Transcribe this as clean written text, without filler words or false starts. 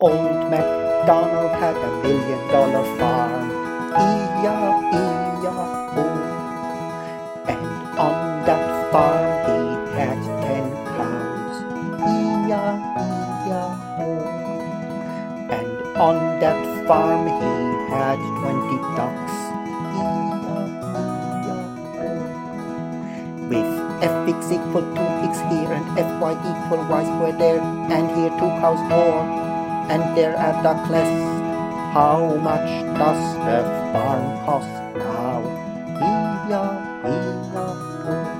Old MacDonald had $1 million farm. E-ya-e-ya-o. And on that farm he had 10 cows. E-ya-e-ya-o. And on that farm he had 20 ducks. E-ya-e-ya-o. With f(x = 2x) here and fy = y² there, and here 2 cows more, and there a duck less. How much does the farm cost now? E-ya-e-ya-o.